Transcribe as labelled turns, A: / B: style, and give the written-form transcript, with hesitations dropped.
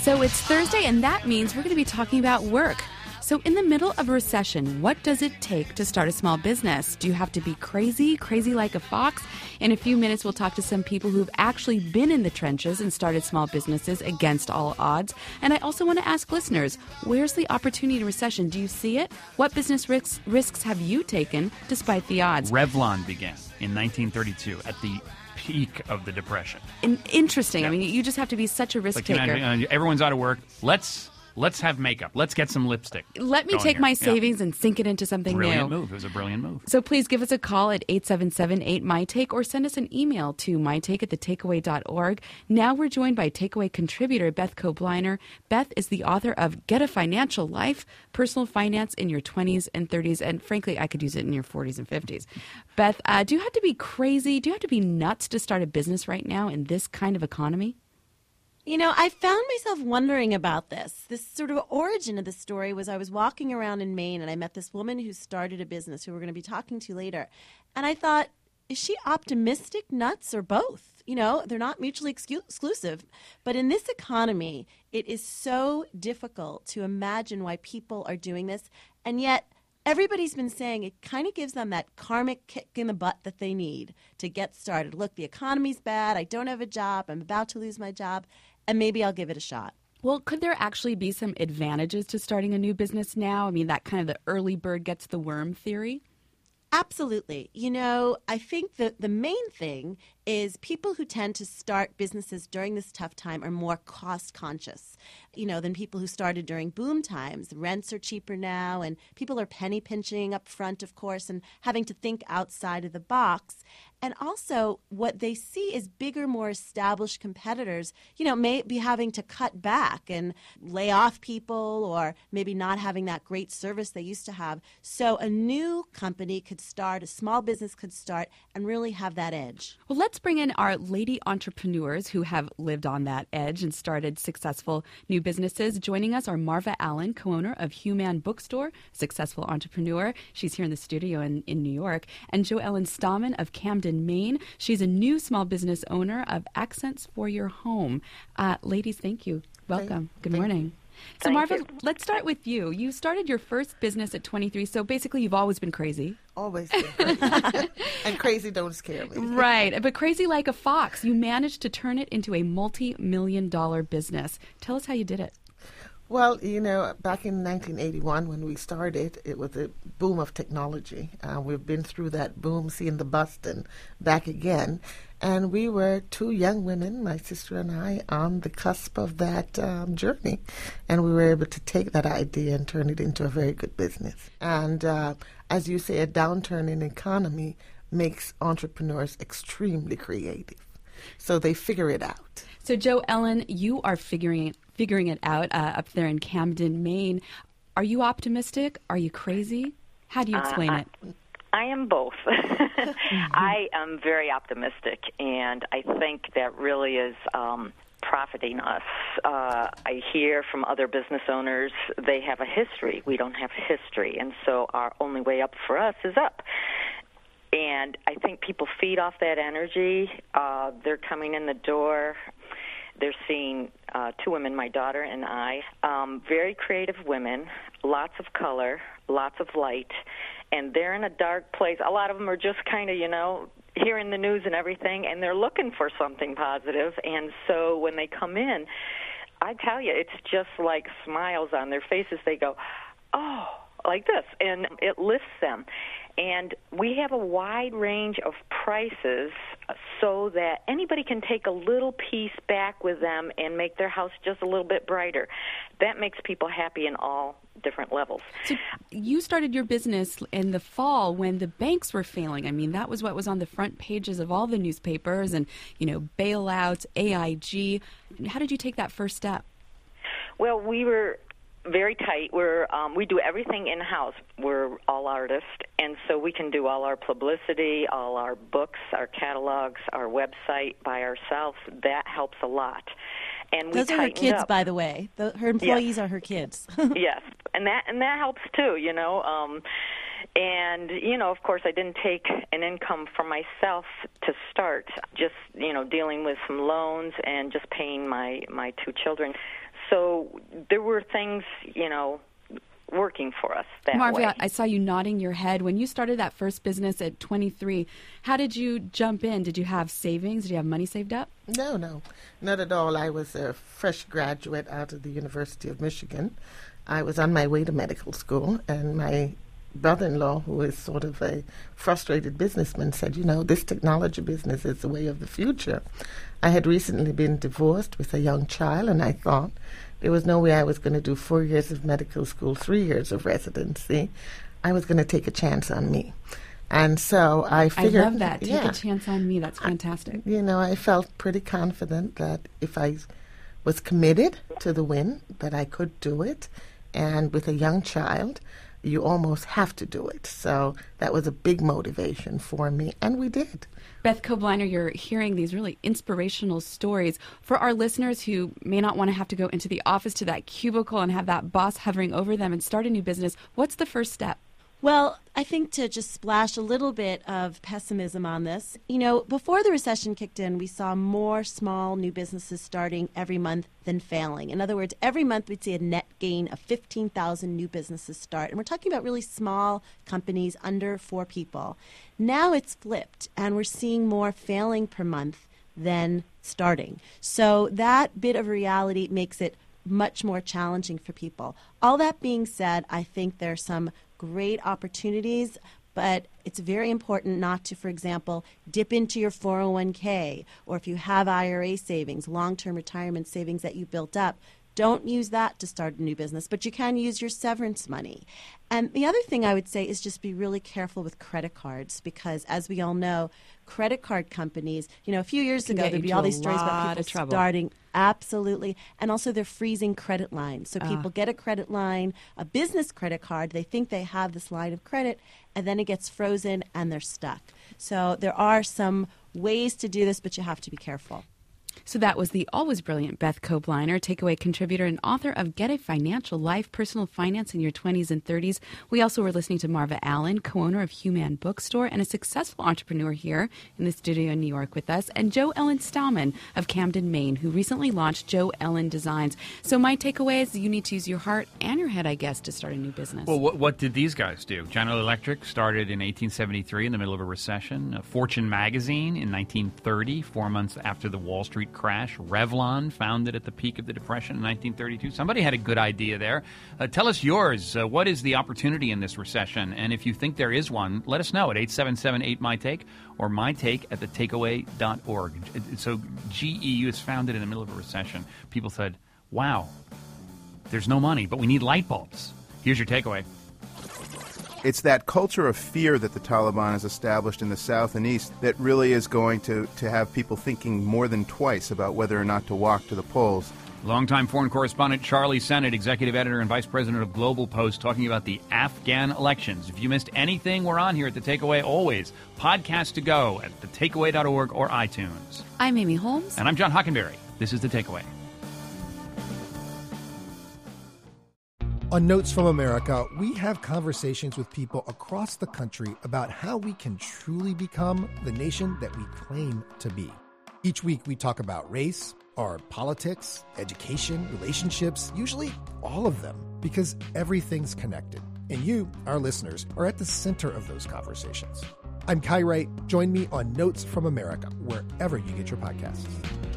A: So it's Thursday, and that means we're going to be talking about work. So in the middle of a recession, what does it take to start a small business? Do you have to be crazy like a fox? In a few minutes, we'll talk to some people who've actually been in the trenches and started small businesses against all odds. And I also want to ask listeners, where's the opportunity in a recession? Do you see it? What business risks have you taken despite the odds?
B: Revlon began in 1932 at the peak of the Depression.
A: Interesting.
B: Yeah.
A: I mean, you just have to be such a risk taker.
B: Everyone's out of work. Let's have makeup. Let's get some lipstick.
A: Let me take my savings and sink it into something
B: Brilliant
A: new.
B: move. It was a brilliant move.
A: So please give us a call at 877-8MyTake or send us an email to mytake@thetakeaway.org. Now we're joined by Takeaway contributor Beth Kobliner. Beth is the author of Get a Financial Life, Personal Finance in Your 20s and 30s. And frankly, I could use it in your 40s and 50s. Beth, do you have to be crazy? Do you have to be nuts to start a business right now in this kind of economy?
C: You know, I found myself wondering about this. This sort of origin of the story was I was walking around in Maine and I met this woman who started a business who we're going to be talking to later. And I thought, is she optimistic, nuts, or both? You know, they're not mutually exclusive. But in this economy, it is so difficult to imagine why people are doing this. And yet, everybody's been saying it kind of gives them that karmic kick in the butt that they need to get started. Look, the economy's bad. I don't have a job. I'm about to lose my job. And maybe I'll give it a shot.
A: Well, could there actually be some advantages to starting a new business now? I mean, that kind of the early bird gets the worm theory?
C: Absolutely. You know, I think that the main thing is people who tend to start businesses during this tough time are more cost conscious, than people who started during boom times. Rents are cheaper now, and people are penny pinching up front, of course, and having to think outside of the box. And also what they see is bigger, more established competitors, may be having to cut back and lay off people or maybe not having that great service they used to have. So a new company could start, a small business could start and really have that edge.
A: Well, let's bring in our lady entrepreneurs who have lived on that edge and started successful new businesses. Joining us are Marva Allen, co-owner of Human Bookstore, successful entrepreneur. She's here in the studio in New York. And Jo Ellen Stahman of Camden, Maine. She's a new small business owner of Accents for Your Home. Ladies, thank you. Welcome. Good morning. So, Marva, let's start with you. You started your first business at 23, so basically you've always been crazy.
D: Always been crazy. And crazy don't scare me.
A: Right, but crazy like a fox. You managed to turn it into a multi-million-dollar business. Tell us how you did it.
D: Well, back in 1981 when we started, it was a boom of technology. We've been through that boom, seeing the bust and back again. And we were two young women, my sister and I, on the cusp of that journey. And we were able to take that idea and turn it into a very good business. And as you say, a downturn in economy makes entrepreneurs extremely creative. So they figure it out.
A: So, Jo Ellen, you are figuring it out up there in Camden, Maine. Are you optimistic? Are you crazy? How do you explain it?
E: I am both. I am very optimistic, and I think that really is profiting us. I hear from other business owners they have a history. We don't have history, and so our only way up for us is up. And I think people feed off that energy. They're coming in the door. They're seeing two women, my daughter and I, very creative women, lots of color, lots of light, and they're in a dark place. A lot of them are just kind of, hearing the news and everything, and they're looking for something positive. And so when they come in, I tell you, it's just like smiles on their faces. They go, oh, like this, and it lifts them. And we have a wide range of prices so that anybody can take a little piece back with them and make their house just a little bit brighter. That makes people happy in all different levels.
A: So you started your business in the fall when the banks were failing. I mean, that was what was on the front pages of all the newspapers and, bailouts, AIG. How did you take that first step?
E: Well, we were very tight. We do everything in-house. We're all artists, and so we can do all our publicity, all our books, our catalogs, our website by ourselves. That helps a lot. And
C: those are her kids, by the way. Her employees are her kids.
E: Yes, and that helps too. And, of course, I didn't take an income for myself to start, just, dealing with some loans and just paying my two children. So there were things, working for us that
A: Marva,
E: way.
A: I saw you nodding your head. When you started that first business at 23, how did you jump in? Did you have savings? Did you have money saved up?
D: No, not at all. I was a fresh graduate out of the University of Michigan. I was on my way to medical school, and my brother-in-law, who is sort of a frustrated businessman, said, this technology business is the way of the future. I had recently been divorced with a young child, and I thought there was no way I was going to do 4 years of medical school, 3 years of residency. I was going to take a chance on me. And so I figured...
A: I love that. Take a chance on me. That's fantastic.
D: I felt pretty confident that if I was committed to the win, that I could do it. And with a young child, you almost have to do it. So that was a big motivation for me, and we did.
A: Beth Kobliner, you're hearing these really inspirational stories. For our listeners who may not want to have to go into the office to that cubicle and have that boss hovering over them and start a new business, what's the first step?
C: Well, I think to just splash a little bit of pessimism on this, before the recession kicked in, we saw more small new businesses starting every month than failing. In other words, every month we'd see a net gain of 15,000 new businesses start. And we're talking about really small companies under 4 people. Now it's flipped, and we're seeing more failing per month than starting. So that bit of reality makes it much more challenging for people. All that being said, I think there are some great opportunities, but it's very important not to, for example, dip into your 401k, or if you have IRA savings, long-term retirement savings that you built up, don't use that to start a new business, but you can use your severance money. And the other thing I would say is just be really careful with credit cards, because as we all know, credit card companies, a few years ago, there'd be all these stories about people starting. Absolutely. And also they're freezing credit lines. So people get a credit line, a business credit card, they think they have this line of credit, and then it gets frozen and they're stuck. So there are some ways to do this, but you have to be careful.
A: So that was the always brilliant Beth Kobliner, takeaway contributor and author of Get a Financial Life, Personal Finance in Your 20s and 30s. We also were listening to Marva Allen, co-owner of Human Bookstore and a successful entrepreneur here in the studio in New York with us, and Jo Ellen Stallman of Camden, Maine, who recently launched Jo Ellen Designs. So my takeaway is you need to use your heart and your head, I guess, to start a new business.
B: Well, what did these guys do? General Electric started in 1873 in the middle of a recession. Fortune magazine in 1930, 4 months after the Wall Street crash. Revlon, founded at the peak of the Depression in 1932. Somebody had a good idea there. Tell us yours. What is the opportunity in this recession? And if you think there is one, let us know at 877-8MyTake or mytake@thetakeaway.org. So GE was founded in the middle of a recession. People said, wow, there's no money, but we need light bulbs. Here's your takeaway.
F: It's that culture of fear that the Taliban has established in the South and East that really is going to have people thinking more than twice about whether or not to walk to the polls.
B: Longtime foreign correspondent Charlie Sennett, executive editor and vice president of Global Post, talking about the Afghan elections. If you missed anything, we're on here at The Takeaway always. Podcast to go at thetakeaway.org or iTunes.
A: I'm Amy Holmes.
B: And I'm John Hockenberry. This is The Takeaway.
G: On Notes from America, we have conversations with people across the country about how we can truly become the nation that we claim to be. Each week we talk about race, our politics, education, relationships, usually all of them, because everything's connected. And you, our listeners, are at the center of those conversations. I'm Kai Wright. Join me on Notes from America, wherever you get your podcasts.